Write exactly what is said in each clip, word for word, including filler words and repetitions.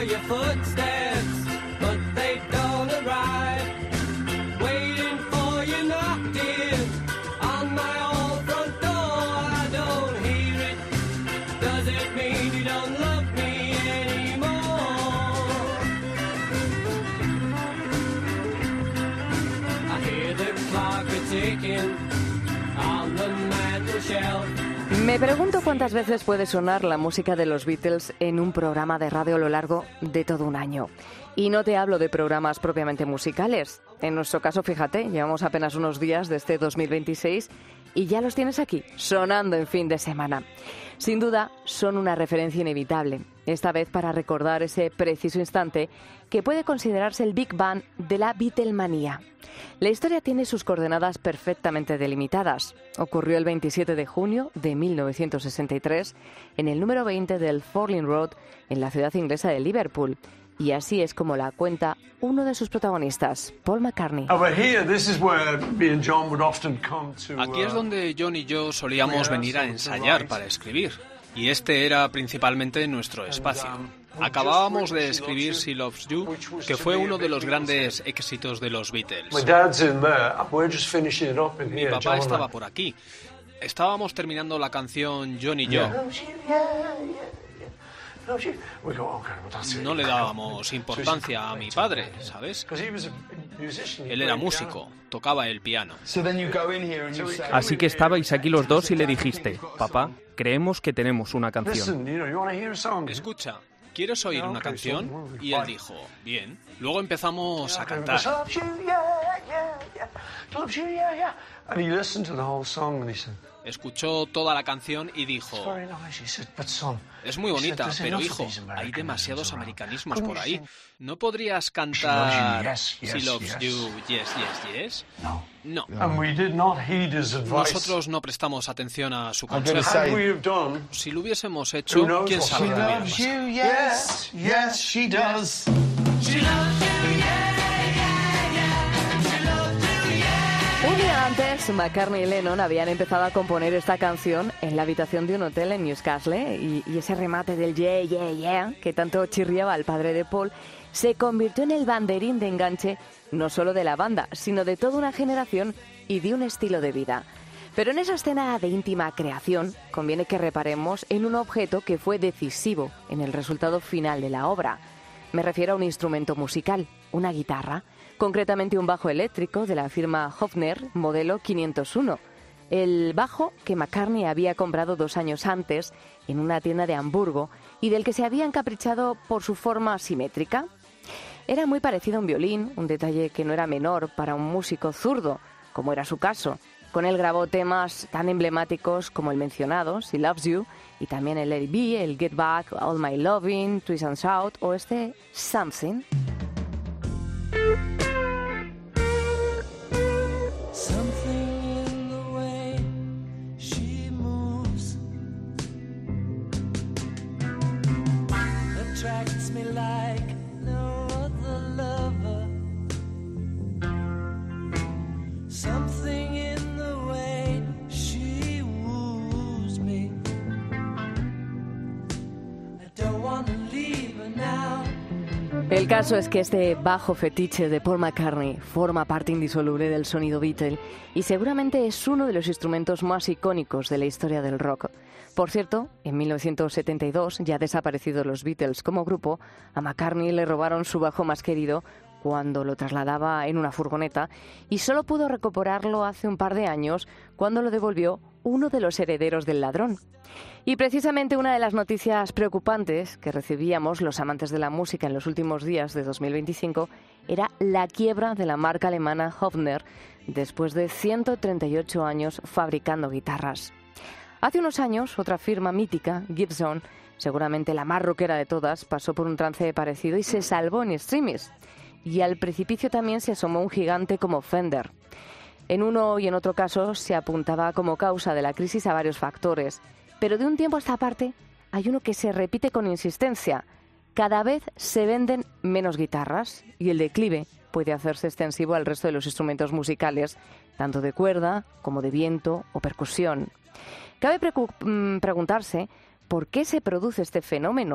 your footsteps, but they don't arrive. Waiting for you knock, dear, on my old front door. I don't hear it. Does it mean you don't love me anymore? I hear the clock a-ticking on the mantel shelf. Me pregunto cuántas veces puede sonar la música de los Beatles en un programa de radio a lo largo de todo un año. Y no te hablo de programas propiamente musicales. En nuestro caso, fíjate, llevamos apenas unos días de este dos mil veintiséis y ya los tienes aquí, sonando en fin de semana. Sin duda, son una referencia inevitable, esta vez para recordar ese preciso instante que puede considerarse el Big Bang de la Beatlemanía. La historia tiene sus coordenadas perfectamente delimitadas. Ocurrió el veintisiete de junio de mil novecientos sesenta y tres en el número veinte del Fording Road en la ciudad inglesa de Liverpool. Y así es como la cuenta uno de sus protagonistas, Paul McCartney. Aquí es donde John y yo solíamos venir a ensayar para escribir. Y este era principalmente nuestro espacio. Acabábamos de escribir She Loves You, que fue uno de los grandes éxitos de los Beatles. Mi papá estaba por aquí. Estábamos terminando la canción John y yo. No le dábamos importancia a mi padre, ¿sabes? Él era músico, tocaba el piano. Así que estabais aquí los dos y le dijiste, papá, creemos que tenemos una canción. Escucha, ¿quieres oír una canción? Y él dijo, bien. Luego empezamos a cantar. Escuchó toda la canción y dijo, es muy bonita, pero hijo, hay demasiados americanismos por ahí. ¿No podrías cantar She Loves You, Yes, Yes, Yes? No. Nosotros no prestamos atención a su consejo. Si lo hubiésemos hecho, quién sabe qué hubiera pasado. Un día antes, McCartney y Lennon habían empezado a componer esta canción en la habitación de un hotel en Newcastle y, y ese remate del yeah, yeah, yeah, que tanto chirriaba al padre de Paul, se convirtió en el banderín de enganche no solo de la banda, sino de toda una generación y de un estilo de vida. Pero en esa escena de íntima creación, conviene que reparemos en un objeto que fue decisivo en el resultado final de la obra. Me refiero a un instrumento musical, una guitarra, concretamente un bajo eléctrico de la firma Hofner, modelo quinientos uno. El bajo que McCartney había comprado dos años antes en una tienda de Hamburgo y del que se había encaprichado por su forma simétrica. Era muy parecido a un violín, un detalle que no era menor para un músico zurdo, como era su caso. Con él grabó temas tan emblemáticos como el mencionado, She Loves You, y también el Let It Be, el Get Back, All My Loving, Twist and Shout o este Something. El caso es que este bajo fetiche de Paul McCartney forma parte indisoluble del sonido Beatle y seguramente es uno de los instrumentos más icónicos de la historia del rock. Por cierto, en mil novecientos setenta y dos, ya desaparecidos los Beatles como grupo, a McCartney le robaron su bajo más querido cuando lo trasladaba en una furgoneta y solo pudo recuperarlo hace un par de años cuando lo devolvió uno de los herederos del ladrón. Y precisamente una de las noticias preocupantes que recibíamos los amantes de la música en los últimos días de dos mil veinticinco era la quiebra de la marca alemana Hofner después de ciento treinta y ocho años fabricando guitarras. Hace unos años, otra firma mítica, Gibson, seguramente la más rockera de todas, pasó por un trance parecido y se salvó en extremis. Y al precipicio también se asomó un gigante como Fender. En uno y en otro caso se apuntaba como causa de la crisis a varios factores, pero de un tiempo a esta parte hay uno que se repite con insistencia. Cada vez se venden menos guitarras y el declive puede hacerse extensivo al resto de los instrumentos musicales, tanto de cuerda como de viento o percusión. Cabe precu- preguntarse por qué se produce este fenómeno,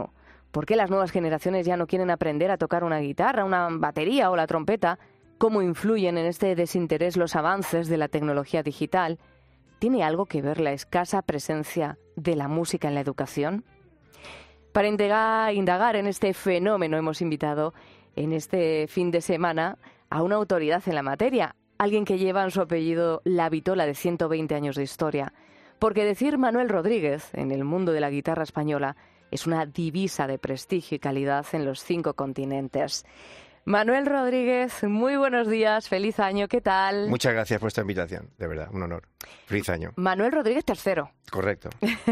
¿Por qué las nuevas generaciones ya no quieren aprender a tocar una guitarra, una batería o la trompeta? ¿Cómo influyen en este desinterés los avances de la tecnología digital? ¿Tiene algo que ver la escasa presencia de la música en la educación? Para indagar en este fenómeno hemos invitado en este fin de semana a una autoridad en la materia, alguien que lleva en su apellido la vitola de ciento veinte años de historia. Porque decir Manuel Rodríguez en el mundo de la guitarra española es una divisa de prestigio y calidad en los cinco continentes. Manuel Rodríguez, muy buenos días, feliz año, ¿qué tal? Muchas gracias por esta invitación, de verdad, un honor. Feliz año. Manuel Rodríguez tercero. Correcto.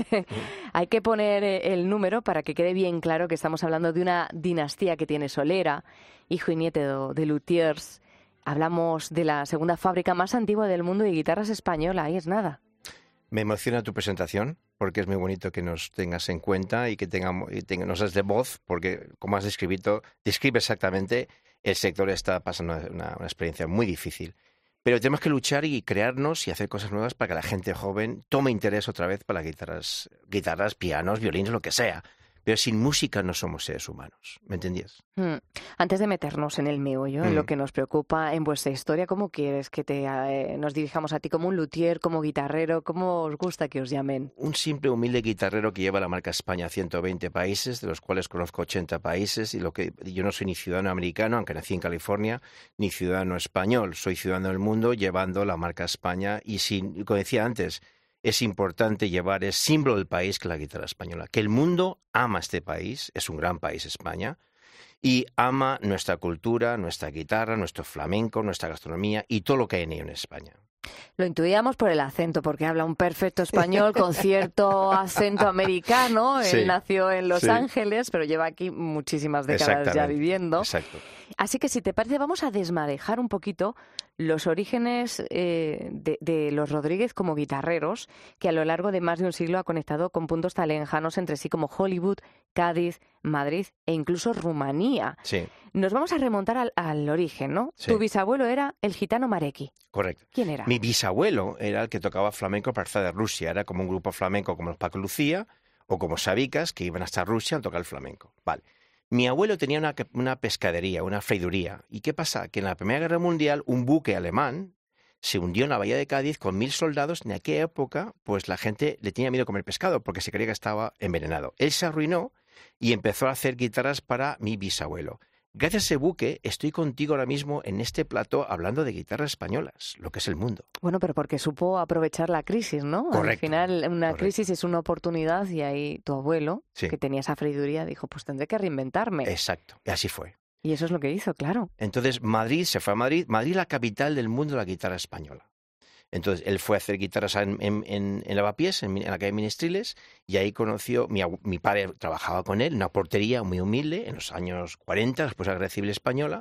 Hay que poner el número para que quede bien claro que estamos hablando de una dinastía que tiene solera, hijo y nieto de luthiers. Hablamos de la segunda fábrica más antigua del mundo de guitarras española, ahí es nada. Me emociona tu presentación, porque es muy bonito que nos tengas en cuenta y que tengamos, y tenga, nos des de voz, porque como has descrito, describe exactamente, el sector está pasando una, una experiencia muy difícil. Pero tenemos que luchar y crearnos y hacer cosas nuevas para que la gente joven tome interés otra vez para las guitarras, guitarras, pianos, violines, lo que sea. Pero sin música no somos seres humanos, ¿me entendías? Mm. Antes de meternos en el meollo, mm. en lo que nos preocupa en vuestra historia, ¿cómo quieres que te, eh, nos dirijamos a ti? ¿Como un luthier, como guitarrero? ¿Cómo os gusta que os llamen? Un simple, humilde guitarrero que lleva la marca España a ciento veinte países, de los cuales conozco ochenta países, y lo que yo no soy ni ciudadano americano, aunque nací en California, ni ciudadano español. Soy ciudadano del mundo llevando la marca España y, sin, como decía antes, es importante llevar el símbolo del país, que es la guitarra española. Que el mundo ama este país, es un gran país España, y ama nuestra cultura, nuestra guitarra, nuestro flamenco, nuestra gastronomía y todo lo que hay en ello en España. Lo intuíamos por el acento, porque habla un perfecto español con cierto acento americano. Sí, Él nació en Los sí. Ángeles, pero lleva aquí muchísimas décadas ya viviendo. Exacto. Así que si te parece, vamos a desmadejar un poquito los orígenes eh, de, de los Rodríguez como guitarreros, que a lo largo de más de un siglo ha conectado con puntos tan lejanos entre sí como Hollywood, Cádiz, Madrid e incluso Rumanía. Sí. Nos vamos a remontar al, al origen, ¿no? Sí. Tu bisabuelo era el gitano Marequi. Correcto. ¿Quién era? Mi bisabuelo era el que tocaba flamenco para de Rusia. Era como un grupo flamenco como los Paco Lucía o como Sabicas, que iban hasta Rusia a tocar el flamenco. Vale. Mi abuelo tenía una, una pescadería, una freiduría. ¿Y qué pasa? Que en la Primera Guerra Mundial un buque alemán se hundió en la bahía de Cádiz con mil soldados. En aquella época, pues la gente le tenía miedo a comer pescado porque se creía que estaba envenenado. Él se arruinó y empezó a hacer guitarras para mi bisabuelo. Gracias a ese buque estoy contigo ahora mismo en este plató hablando de guitarras españolas, lo que es el mundo. Bueno, pero porque supo aprovechar la crisis, ¿no? Correcto. Al final una Correcto. crisis es una oportunidad y ahí tu abuelo, Sí. que tenía esa freiduría, dijo, pues tendré que reinventarme. Exacto, y así fue. Y eso es lo que hizo, claro. Entonces Madrid, se fue a Madrid, Madrid la capital del mundo de la guitarra española. Entonces él fue a hacer guitarras en, en, en, en Lavapiés, en, en la calle Ministriles, y ahí conoció, mi, mi padre trabajaba con él, en una portería muy humilde, en los años cuarenta, después de la Guerra Civil Española,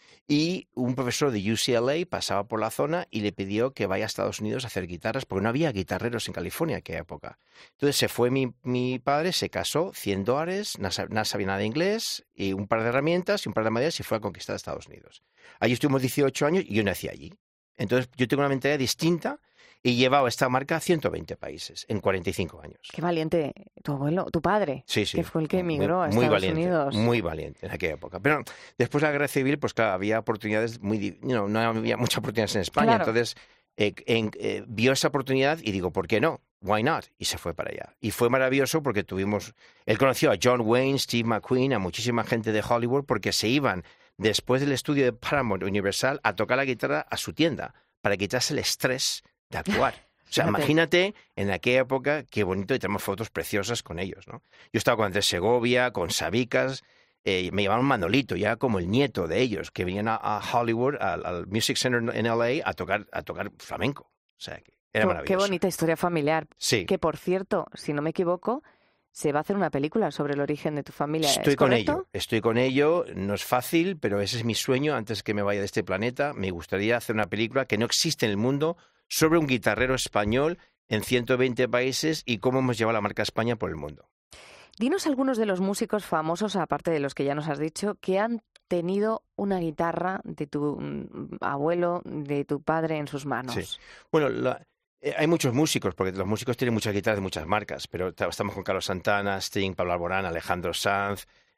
y un profesor de U C L A pasaba por la zona y le pidió que vaya a Estados Unidos a hacer guitarras, porque no había guitarreros en California en aquella época. Entonces se fue mi, mi padre, se casó, cien dólares, no sabía nada de inglés, y un par de herramientas y un par de maderas, y fue a conquistar Estados Unidos. Allí estuvimos dieciocho años y yo nací allí. Entonces yo tengo una mentalidad distinta y he llevado esta marca a ciento veinte países en cuarenta y cinco años. Qué valiente tu abuelo, tu padre, sí, sí. que fue el que emigró muy, a muy Estados valiente, Unidos. Muy valiente en aquella época. Pero después de la Guerra Civil, pues claro, había oportunidades muy... No, no había muchas oportunidades en España. Claro. Entonces eh, en, eh, vio esa oportunidad y digo, ¿por qué no? Why not? Y se fue para allá. Y fue maravilloso porque tuvimos... Él conoció a John Wayne, Steve McQueen, a muchísima gente de Hollywood porque se iban después del estudio de Paramount Universal a tocar la guitarra a su tienda para quitarse el estrés de actuar. O sea, imagínate en aquella época qué bonito, y tenemos fotos preciosas con ellos, ¿no? Yo estaba con Andrés Segovia, con Sabicas, eh, me llamaban Manolito, ya como el nieto de ellos, que venían a, a Hollywood, al, al Music Center en L A, a tocar, a tocar flamenco. O sea, que era maravilloso. Qué bonita historia familiar. Sí. Que, por cierto, si no me equivoco, se va a hacer una película sobre el origen de tu familia. Estoy ¿Es con correcto? ello, estoy con ello, no es fácil, pero ese es mi sueño antes que me vaya de este planeta. Me gustaría hacer una película que no existe en el mundo sobre un guitarrero español en ciento veinte países y cómo hemos llevado la marca España por el mundo. Dinos algunos de los músicos famosos, aparte de los que ya nos has dicho, que han tenido una guitarra de tu mm, abuelo, de tu padre en sus manos. Sí. Bueno, la... Hay muchos músicos, porque los músicos tienen muchas guitarras de muchas marcas, pero estamos con Carlos Santana, Sting, Pablo Alborán, Alejandro Sanz,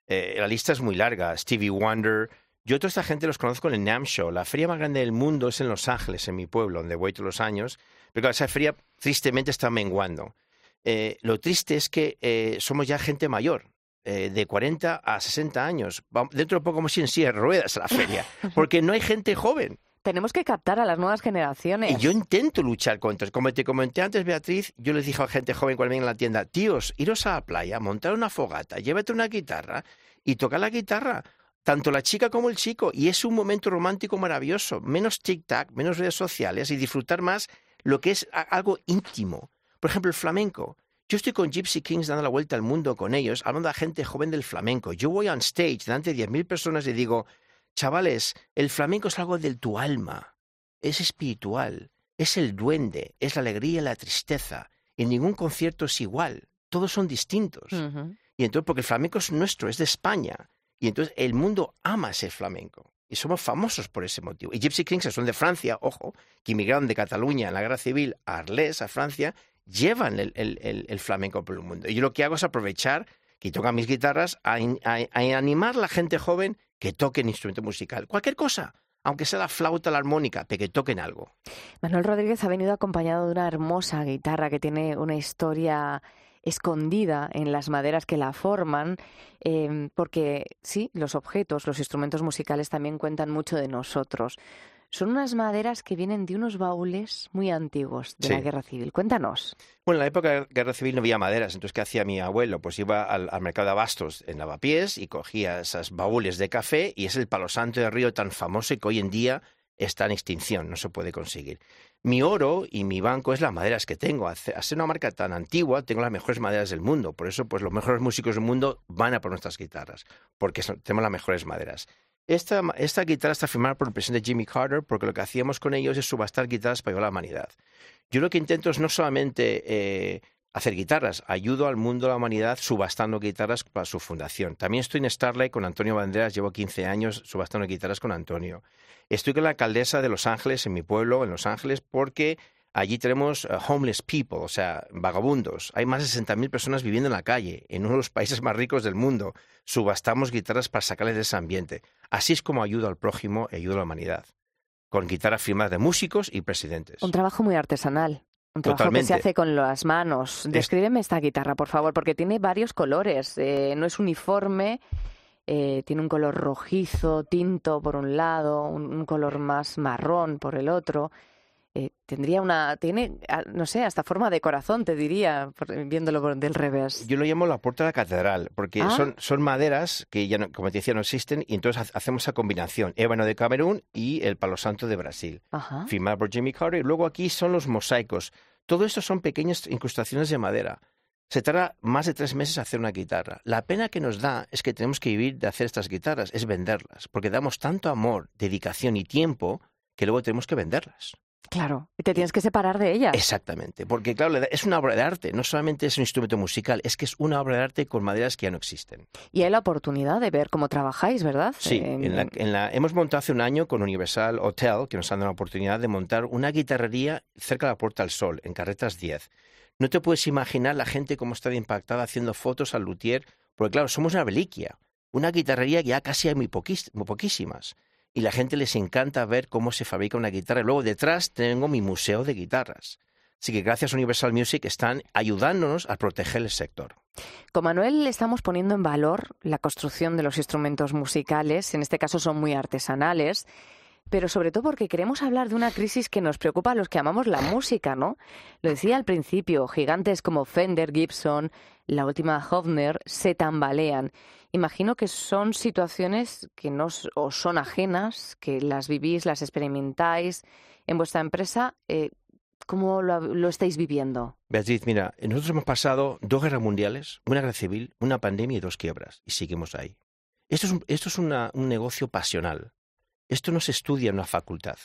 Eh, la lista es muy larga. Stevie Wonder. Yo toda esta gente los conozco en el NAMM Show. La feria más grande del mundo es en Los Ángeles, en mi pueblo, donde voy todos los años. Pero claro, esa feria tristemente está menguando. Eh, lo triste es que eh, somos ya gente mayor, eh, de cuarenta a sesenta años. Vamos, dentro de poco vamos a ir en silla de ruedas a la feria, porque no hay gente joven. Tenemos que captar a las nuevas generaciones. Y yo intento luchar contra. Como te comenté antes, Beatriz, yo les dije a gente joven cuando vengan a la tienda, tíos, iros a la playa, montar una fogata, llévate una guitarra y tocar la guitarra. Tanto la chica como el chico. Y es un momento romántico maravilloso. Menos tic-tac, menos redes sociales y disfrutar más lo que es algo íntimo. Por ejemplo, el flamenco. Yo estoy con Gypsy Kings dando la vuelta al mundo con ellos, hablando a gente joven del flamenco. Yo voy on stage delante de diez mil personas y digo, chavales, el flamenco es algo de tu alma. Es espiritual. Es el duende. Es la alegría y la tristeza. En ningún concierto es igual. Todos son distintos. Uh-huh. Y entonces, porque el flamenco es nuestro, es de España. Y entonces el mundo ama ese flamenco. Y somos famosos por ese motivo. Y Gypsy Kings, que son de Francia, ojo, que emigraron de Cataluña en la Guerra Civil a Arles, a Francia, llevan el, el, el, el flamenco por el mundo. Y yo lo que hago es aprovechar que tocan mis guitarras a, a, a animar a la gente joven que toquen instrumento musical. Cualquier cosa, aunque sea la flauta, la armónica, pero que toquen algo. Manuel Rodríguez ha venido acompañado de una hermosa guitarra que tiene una historia escondida en las maderas que la forman, eh, porque sí, los objetos, los instrumentos musicales también cuentan mucho de nosotros. Son unas maderas que vienen de unos baúles muy antiguos de sí. la Guerra Civil. Cuéntanos. Bueno, en la época de la Guerra Civil no había maderas, entonces ¿qué hacía mi abuelo? Pues iba al, al mercado de abastos en Lavapiés y cogía esos baúles de café y es el palo santo de río tan famoso que hoy en día está en extinción, no se puede conseguir. Mi oro y mi banco es las maderas que tengo. A ser una marca tan antigua, tengo las mejores maderas del mundo. Por eso, pues los mejores músicos del mundo van a por nuestras guitarras, porque son, tenemos las mejores maderas. Esta, esta guitarra está firmada por el presidente Jimmy Carter, porque lo que hacíamos con ellos es subastar guitarras para ayudar a la humanidad. Yo lo que intento es no solamente eh, hacer guitarras, ayudo al mundo, a la humanidad, subastando guitarras para su fundación. También estoy en Starlight con Antonio Banderas, llevo quince años subastando guitarras con Antonio. Estoy con la alcaldesa de Los Ángeles, en mi pueblo, en Los Ángeles, porque allí tenemos uh, homeless people, o sea, vagabundos. Hay más de sesenta mil personas viviendo en la calle, en uno de los países más ricos del mundo. Subastamos guitarras para sacarles de ese ambiente. Así es como ayudo al prójimo y ayudo a la humanidad, con guitarras firmadas de músicos y presidentes. Un trabajo muy artesanal. Un trabajo Totalmente. que se hace con las manos. Descríbeme esta guitarra, por favor, porque tiene varios colores. Eh, no es uniforme. Eh, tiene un color rojizo, tinto por un lado, un, un color más marrón por el otro. Eh, tendría una, tiene, no sé, hasta forma de corazón, te diría, por, viéndolo por, del revés. Yo lo llamo la puerta de la catedral, porque ¿Ah? son, son maderas que ya, no, como te decía, no existen, y entonces hacemos esa combinación, ébano de Camerún y el palo santo de Brasil, Ajá. firmado por Jimmy Carter. Y luego aquí son los mosaicos. Todo esto son pequeñas incrustaciones de madera. Se tarda más de tres meses hacer una guitarra. La pena que nos da es que tenemos que vivir de hacer estas guitarras, es venderlas, porque damos tanto amor, dedicación y tiempo que luego tenemos que venderlas. Claro, y te tienes que separar de ellas. Exactamente, porque claro, es una obra de arte, no solamente es un instrumento musical, es que es una obra de arte con maderas que ya no existen. Y hay la oportunidad de ver cómo trabajáis, ¿verdad? Sí, en... En la, en la, hemos montado hace un año con Universal Hotel, que nos han dado la oportunidad de montar una guitarrería cerca de la Puerta del Sol, en Carretas diez. No te puedes imaginar la gente cómo está impactada haciendo fotos al luthier, porque claro, somos una reliquia, una guitarrería que ya casi hay muy, poquís, muy poquísimas. Y la gente les encanta ver cómo se fabrica una guitarra. Y luego detrás tengo mi museo de guitarras. Así que gracias a Universal Music están ayudándonos a proteger el sector. Con Manuel estamos poniendo en valor la construcción de los instrumentos musicales, en este caso son muy artesanales, pero sobre todo porque queremos hablar de una crisis que nos preocupa a los que amamos la música, ¿no? Lo decía al principio, gigantes como Fender, Gibson, la última Hofner, se tambalean. Imagino que son situaciones que no os son ajenas, que las vivís, las experimentáis en vuestra empresa. Eh, ¿Cómo lo, lo estáis viviendo? Beatriz, mira, nosotros hemos pasado dos guerras mundiales, una guerra civil, una pandemia y dos quiebras, y seguimos ahí. Esto es un, esto es una, un negocio pasional. Esto no se estudia en una facultad.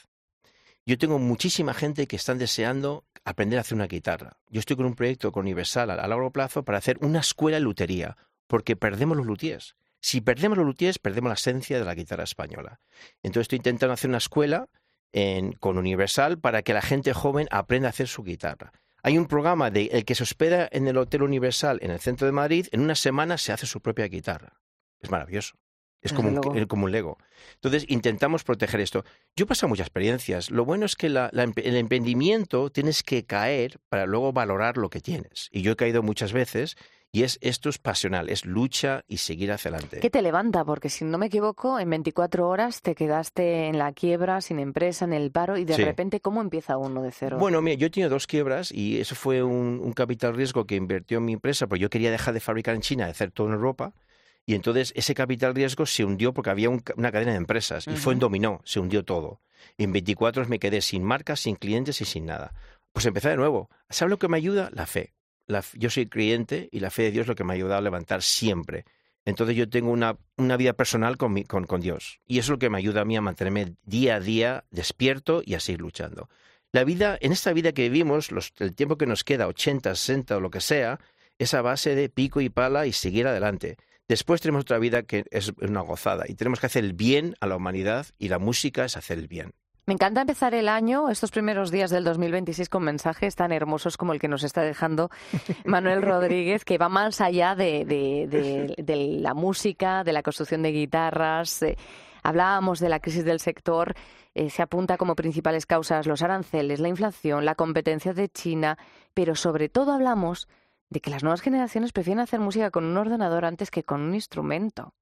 Yo tengo muchísima gente que están deseando aprender a hacer una guitarra. Yo estoy con un proyecto con Universal a, a largo plazo para hacer una escuela de lutería, porque perdemos los luthiers. Si perdemos los luthiers, perdemos la esencia de la guitarra española. Entonces estoy intentando hacer una escuela en, con Universal para que la gente joven aprenda a hacer su guitarra. Hay un programa de el que se hospeda en el Hotel Universal en el centro de Madrid, en una semana se hace su propia guitarra. es maravilloso. Es Desde como un, luego. como un Lego. Entonces, intentamos proteger esto. Yo he pasado muchas experiencias. Lo bueno es que la, la, el emprendimiento tienes que caer para luego valorar lo que tienes. Y yo he caído muchas veces y es esto es pasional, es lucha y seguir hacia adelante. ¿Qué te levanta? Porque si no me equivoco, en veinticuatro horas te quedaste en la quiebra, sin empresa, en el paro y de Sí. repente, ¿cómo empieza uno de cero? Bueno, mira, yo he tenido dos quiebras y eso fue un, un capital riesgo que invirtió en mi empresa, porque yo quería dejar de fabricar en China, de hacer todo en Europa. Y entonces ese capital riesgo se hundió porque había un, una cadena de empresas y uh-huh. fue en dominó, se hundió todo. Y en veinticuatro me quedé sin marcas, sin clientes y sin nada. Pues empecé de nuevo. ¿Sabes lo que me ayuda? La fe. La, yo soy creyente y la fe de Dios es lo que me ha ayudado a levantar siempre. Entonces yo tengo una, una vida personal con, mi, con, con Dios. Y eso es lo que me ayuda a mí a mantenerme día a día despierto y a seguir luchando. La vida, en esta vida que vivimos, los, el tiempo que nos queda, ochenta, sesenta o lo que sea, es a base de pico y pala y seguir adelante. Después tenemos otra vida que es una gozada y tenemos que hacer el bien a la humanidad y la música es hacer el bien. Me encanta empezar el año, estos primeros días del dos mil veintiséis, con mensajes tan hermosos como el que nos está dejando Manuel Rodríguez, que va más allá de, de, de, de la música, de la construcción de guitarras. Eh, hablábamos de la crisis del sector, eh, se apunta como principales causas los aranceles, la inflación, la competencia de China, pero sobre todo hablamos de que las nuevas generaciones prefieren hacer música con un ordenador antes que con un instrumento.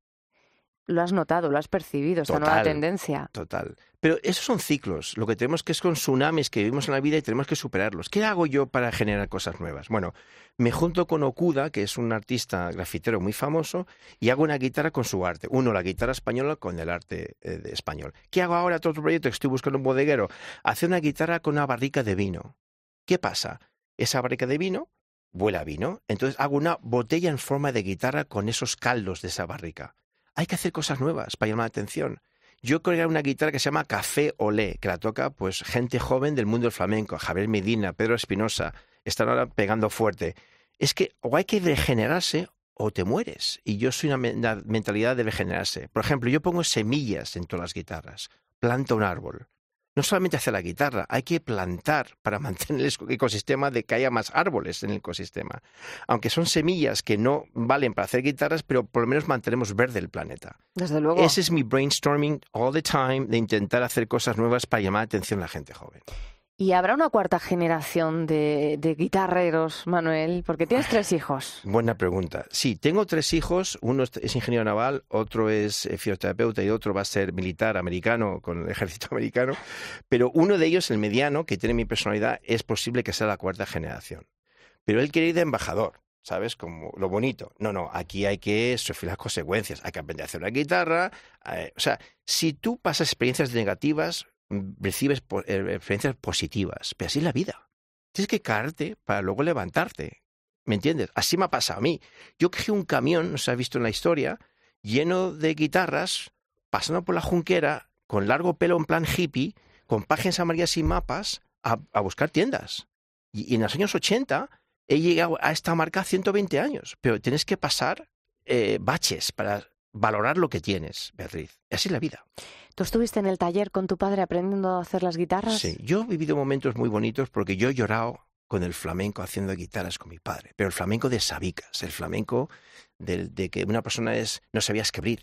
Lo has notado, lo has percibido, esta Total, nueva tendencia. Total. Pero esos son ciclos. Lo que tenemos que es con tsunamis que vivimos en la vida y tenemos que superarlos. ¿Qué hago yo para generar cosas nuevas? Bueno, me junto con Okuda, que es un artista grafitero muy famoso, y hago una guitarra con su arte. Uno, la guitarra española con el arte eh, de español. ¿Qué hago ahora? Otro proyecto que estoy buscando un bodeguero. Hacer una guitarra con una barrica de vino. ¿Qué pasa? Esa barrica de vino huele a vino. Entonces hago una botella en forma de guitarra con esos caldos de esa barrica. Hay que hacer cosas nuevas para llamar la atención. Yo creé una guitarra que se llama Café Olé, que la toca pues gente joven del mundo del flamenco, Javier Medina, Pedro Espinosa, están ahora pegando fuerte. Es que o hay que regenerarse o te mueres. Y yo soy una, una mentalidad de regenerarse. Por ejemplo, yo pongo semillas en todas las guitarras, planto un árbol. No solamente hacer la guitarra, hay que plantar para mantener el ecosistema de que haya más árboles en el ecosistema. Aunque son semillas que no valen para hacer guitarras, pero por lo menos mantenemos verde el planeta. Desde luego. Ese es mi brainstorming all the time de intentar hacer cosas nuevas para llamar la atención a la gente joven. ¿Y habrá una cuarta generación de, de guitarreros, Manuel? Porque tienes tres hijos. Buena pregunta. Sí, tengo tres hijos. Uno es ingeniero naval, otro es fisioterapeuta y otro va a ser militar americano con el ejército americano. Pero uno de ellos, el mediano, que tiene mi personalidad, es posible que sea la cuarta generación. Pero él quiere ir de embajador, ¿sabes? Como lo bonito. No, no, aquí hay que sufrir las consecuencias. Hay que aprender a hacer una guitarra. Eh, o sea, si tú pasas experiencias negativas, recibes experiencias positivas, pero así es la vida. Tienes que caerte para luego levantarte, ¿me entiendes? Así me ha pasado a mí. Yo cogí un camión, no se ha visto en la historia, lleno de guitarras, pasando por la Junquera, con largo pelo en plan hippie, con páginas amarillas y mapas, a, a buscar tiendas. Y, y en los años ochenta he llegado a esta marca ciento veinte años, pero tienes que pasar eh, baches para valorar lo que tienes, Beatriz. Así es la vida. ¿Tú estuviste en el taller con tu padre aprendiendo a hacer las guitarras? Sí, yo he vivido momentos muy bonitos porque yo he llorado con el flamenco haciendo guitarras con mi padre, pero el flamenco de sabicas, el flamenco de, de que una persona es no sabía escribir.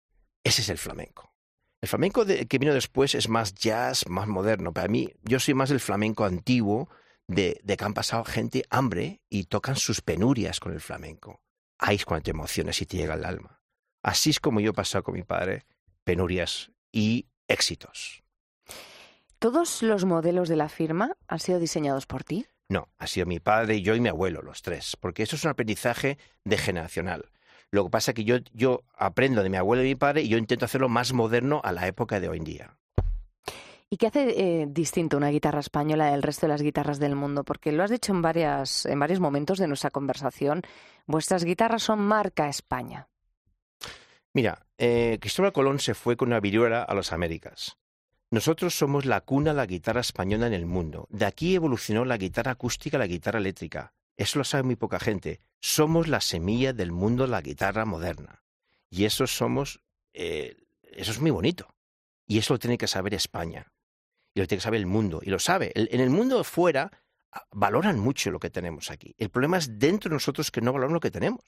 Ese es el flamenco. El flamenco de, que vino después es más jazz, más moderno. Para mí, yo soy más del flamenco antiguo, de, de que han pasado gente hambre y tocan sus penurias con el flamenco. Ahí es cuando te emocionas y te llega al alma. Así es como yo he pasado con mi padre, penurias y éxitos. ¿Todos los modelos de la firma han sido diseñados por ti? No, ha sido mi padre, yo y mi abuelo, los tres, porque eso es un aprendizaje degeneracional. Lo que pasa es que yo, yo aprendo de mi abuelo y mi padre y yo intento hacerlo más moderno a la época de hoy en día. ¿Y qué hace eh, distinto una guitarra española del resto de las guitarras del mundo? Porque lo has dicho en, varias, en varios momentos de nuestra conversación, vuestras guitarras son marca España. Mira, eh, Cristóbal Colón se fue con una viruela a las Américas. Nosotros somos la cuna de la guitarra española en el mundo. De aquí evolucionó la guitarra acústica y la guitarra eléctrica. Eso lo sabe muy poca gente. Somos la semilla del mundo de la guitarra moderna. Y eso somos, eh, eso es muy bonito. Y eso lo tiene que saber España. Y lo tiene que saber el mundo. Y lo sabe. El, en el mundo fuera valoran mucho lo que tenemos aquí. El problema es dentro de nosotros que no valoramos lo que tenemos.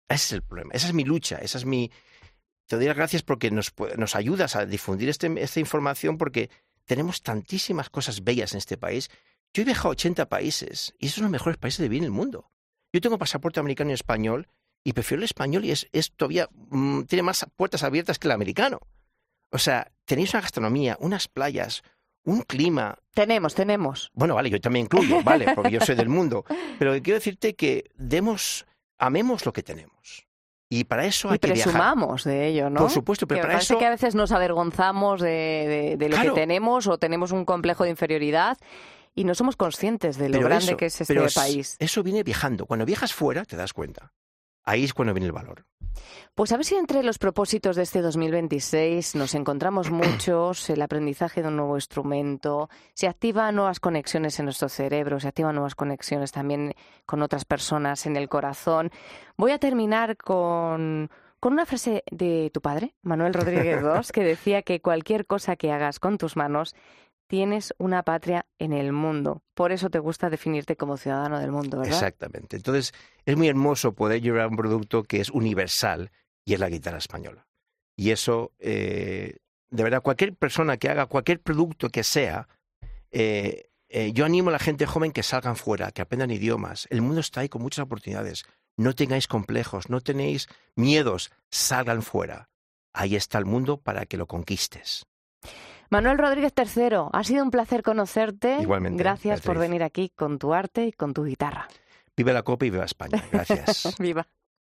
Ese es el problema, esa es mi lucha, esa es mi... Te doy las gracias porque nos, nos ayudas a difundir este, esta información porque tenemos tantísimas cosas bellas en este país. Yo he viajado a ochenta países y esos son los mejores países de vivir en el mundo. Yo tengo pasaporte americano y español y prefiero el español y es, es todavía mmm, tiene más puertas abiertas que el americano. O sea, tenéis una gastronomía, unas playas, un clima... Tenemos, tenemos. Bueno, vale, yo también incluyo, vale, porque yo soy del mundo. Pero quiero decirte que demos, amemos lo que tenemos. Y para eso hay y que viajar. presumamos de ello, ¿no? Por supuesto, pero que para parece eso... que a veces nos avergonzamos de, de, de lo Claro. que tenemos o tenemos un complejo de inferioridad y no somos conscientes de lo pero grande eso, que es este pero país. Eso viene viajando. Cuando viajas fuera, te das cuenta. Ahí es cuando viene el valor. Pues a ver si entre los propósitos de este dos mil veintiséis nos encontramos muchos, el aprendizaje de un nuevo instrumento, se activan nuevas conexiones en nuestro cerebro, se activan nuevas conexiones también con otras personas en el corazón. Voy a terminar con, con una frase de tu padre, Manuel Rodríguez dos, que decía que cualquier cosa que hagas con tus manos tienes una patria en el mundo. Por eso te gusta definirte como ciudadano del mundo, ¿verdad? Exactamente. Entonces, es muy hermoso poder llevar un producto que es universal y es la guitarra española. Y eso, eh, de verdad, cualquier persona que haga cualquier producto que sea, eh, eh, yo animo a la gente joven que salgan fuera, que aprendan idiomas. El mundo está ahí con muchas oportunidades. No tengáis complejos, no tenéis miedos, salgan fuera. Ahí está el mundo para que lo conquistes. Manuel Rodríguez tercero, ha sido un placer conocerte. Igualmente. Gracias Beatriz. por venir aquí con tu arte y con tu guitarra. Viva la Copa y viva España. Gracias. Viva.